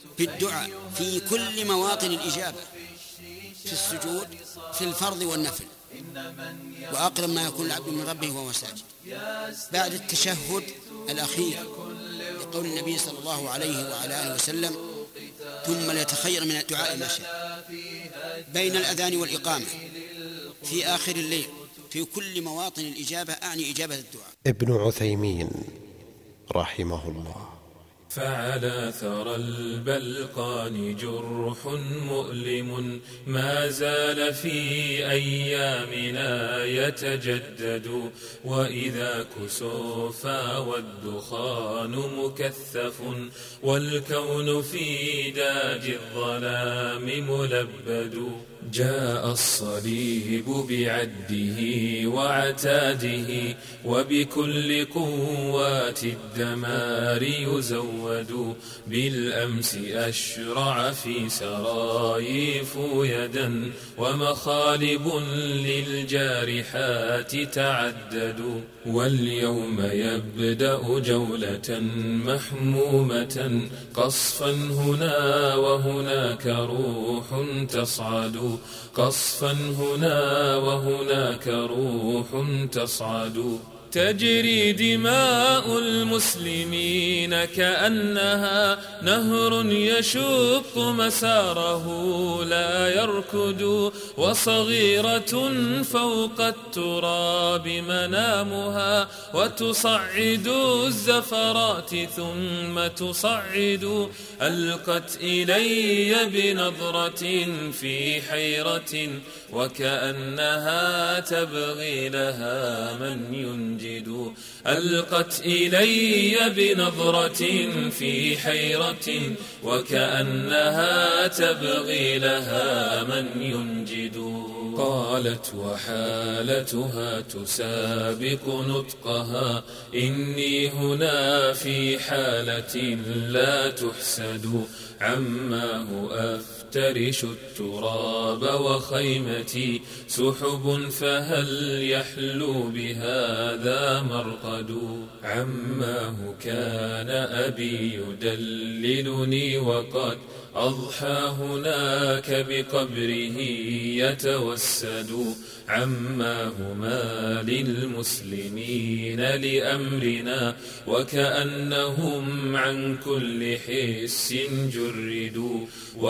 في الدعاء في كل مواطن الإجابة، في السجود، في الفرض والنفل، وأقرب ما يكون العبد من ربه وهو ساجد. بعد التشهد الأخير لقول النبي صلى الله عليه وعلى آله وسلم: ثم ليتخير من الدعاء ما شاء. بين الأذان والإقامة، في آخر الليل، في كل مواطن الإجابة، أعني إجابة الدعاء. ابن عثيمين رحمه الله: فعلى ثرى البلقان جرح مؤلم ما زال في أيامنا يتجدد، وإذا كسوفا والدخان مكثف والكون في داج الظلام ملبد، جاء الصليب بعده وعتاده وبكل قوات الدمار يزود، بالأمس أشرع في سرايف يدا ومخالب للجارحات تعدد، واليوم يبدأ جولة محمومة قصفا هنا وهناك روح تصعد، قصفا هنا وهناك روح تصعد، تجري دماء المسلمين كأنها نهر يشق مساره لا يركد، وصغيرة فوق التراب منامها وتصعد الزفرات ثم تصعد، ألقت إلي بنظرة في حيرة وكأنها تبغي لها من ينجد، ألقت إلي بنظرة في حيرة وكأنها تبغي لها من ينجد، قالت وحالتها تسابق نطقها إني هنا في حالة لا تحسد، عماه أفترش التراب وخيمتي سحب فهل يحلو بهذا مرقد، عماه كان أبي يدللني وقد أضحى هناك بقبره يتوسد، عماه ما للمسلمين لأمرنا وكأنهم عن كل حس جردوا،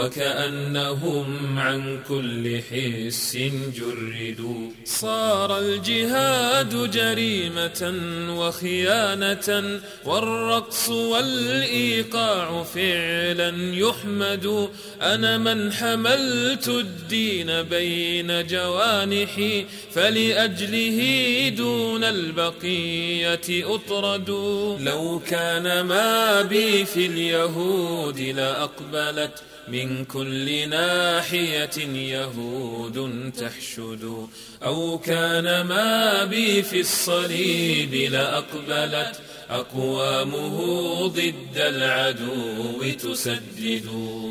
وكأنهم عن كل حس جردوا، صار الجهاد جريمة وخيانة والرقص والإيقاع فعلا يحمد، أنا من حملت الدين بين جوانحي فلأجله دون البقية أطرد، لو كان ما بي في اليهود لأقبلت من كل ناحية يهود تحشد، أو كان ما بي في الصليب لأقبلت أقوامه ضد العدو تسدد،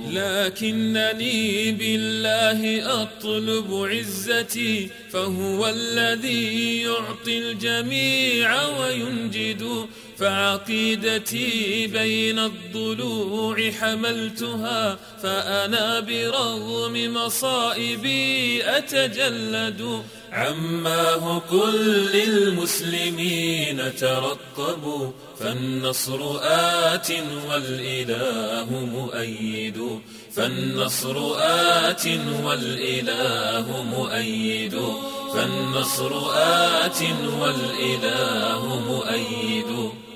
لكنني بالله أطلب عزتي فهو الذي يعطي الجميع وينجد، فعقيدتي بين الضلوع حملتها فأنا برغم مصائبي أتجلد، عماه قل للمسلمين ترقبوا فالنصر آت والإله مؤيد، فالنصر آت والإله مؤيد، فالنصر آت والإله مؤيد.